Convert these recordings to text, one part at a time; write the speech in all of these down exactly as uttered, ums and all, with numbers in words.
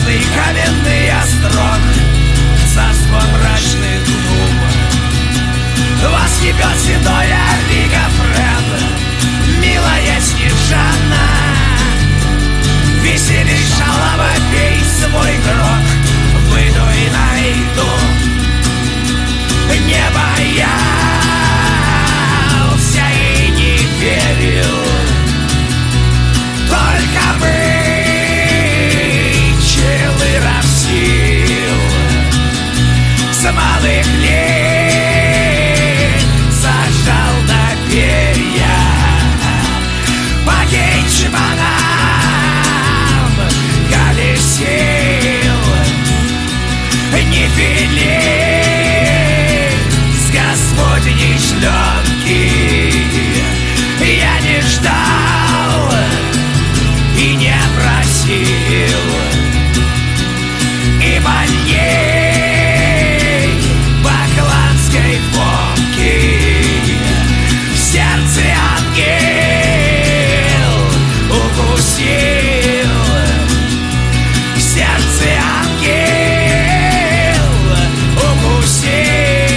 Холодный каменный острог, царство мрачных дум. Восхибет седой Орлико Фред, милая Снежана. Веселей шалава, пей свой грот, выйду и найду. Не боялся и не верил, только вычил и равсил. С малых лет сажал на перья, по генчманам колесил. Не велей с Господней шлёнки я не ждал и не просил, и больней бакланской фомки в сердце ангел укусил, в сердце ангел укусил.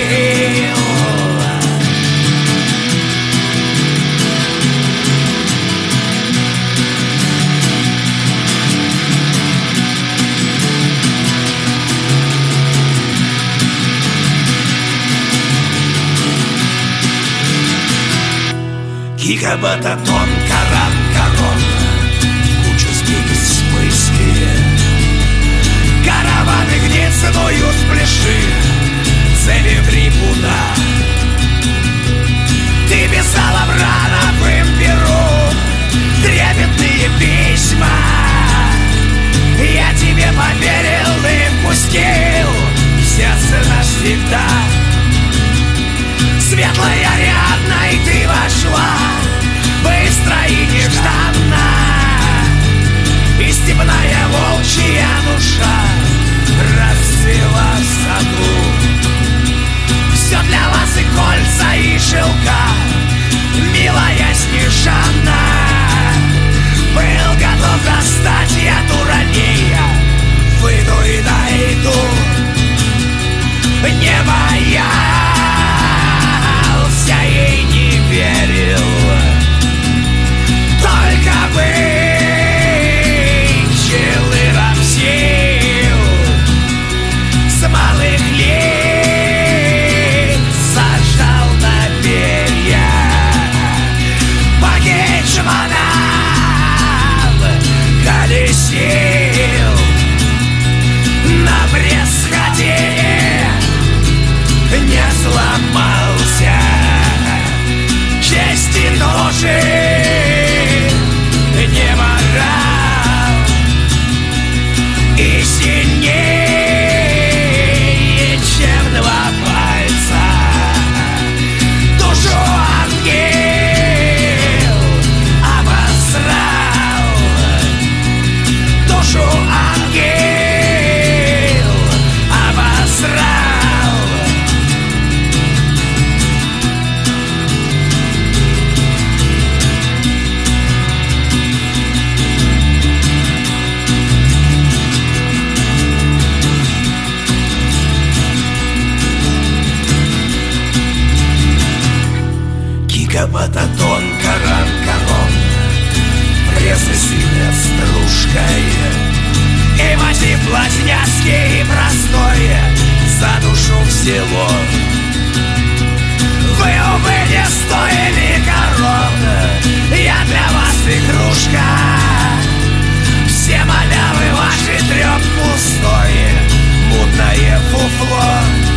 Кика Бататон, Каран, Корон, кучу змей бессмыслия. Караваны гнецную спляши, цели в рипуна. Ты писала Врановым перу трепетные письма. Я тебе поверил и впустил в сердце навсегда. Светлой Ариадной ты вошла быстро и нежданно, и степная волчья душа расцвела в саду. Все для вас и кольца, и шелка, милая Снежана. Был готов достать я Туранея, выйду и найду. Не боялся и не верил, только вычил и равсил. С малых лет сажал на перья, по генчманам колесил. На пресс-ходе не сломался, чести тоже не морал, и сильнее, чем два пальца, душу ангел обосрал, душу ангел обосрал. Кика Бататон, Каран, Корон, пресса сильно стружкой, и мотив плотняцкий и простой за душу всего. Вы, увы, не стоили корон, я для вас игрушка. Все малявы ваши трёп пустой, мутное фуфло.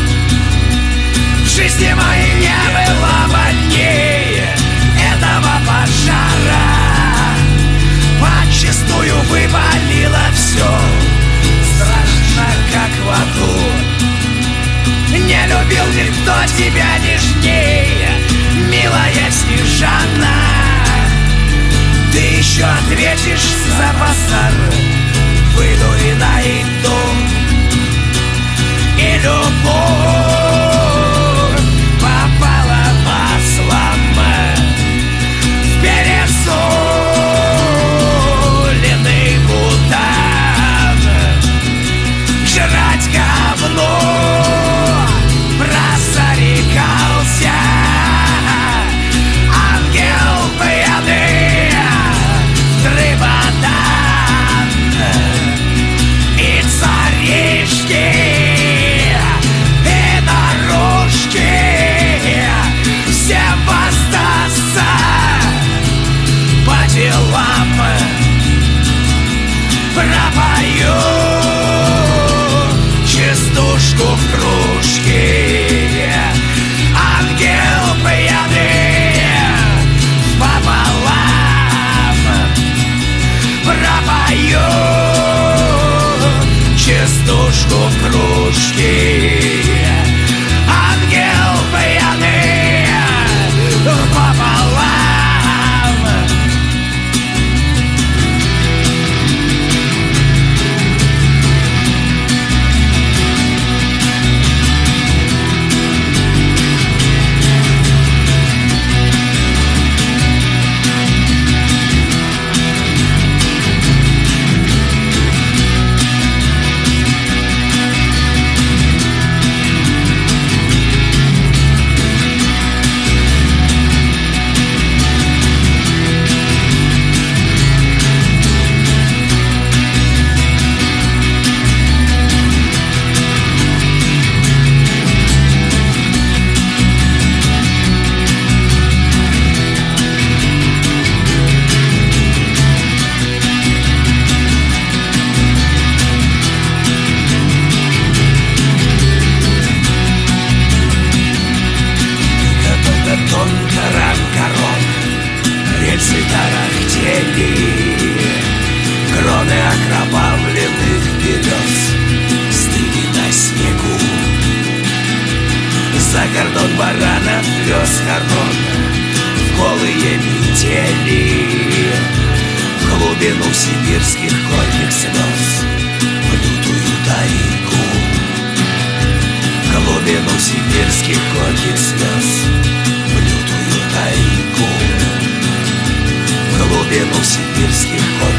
В жизни моей не было больней этого пожара. Подчистую выпалило все, страшно, как в аду. Не любил никто тебя нежнее, милая Снежана. Ты еще ответишь за базар, выйду и найду. И любовь попала маслом в пересоленный бутан. пропою частушку в кружке. Ангел пьяный пополам пропою частушку в кружке. Ангел пьяный пополам. Рельсы тарахтели, кроны окровавленных берез стыли на снегу. За кордон баранов вез хорон в голые метели, в глубину сибирских горьких слез, в лютую тайгу, в глубину сибирских горьких слез, в лютую тайгу, в глубину сибирских гор.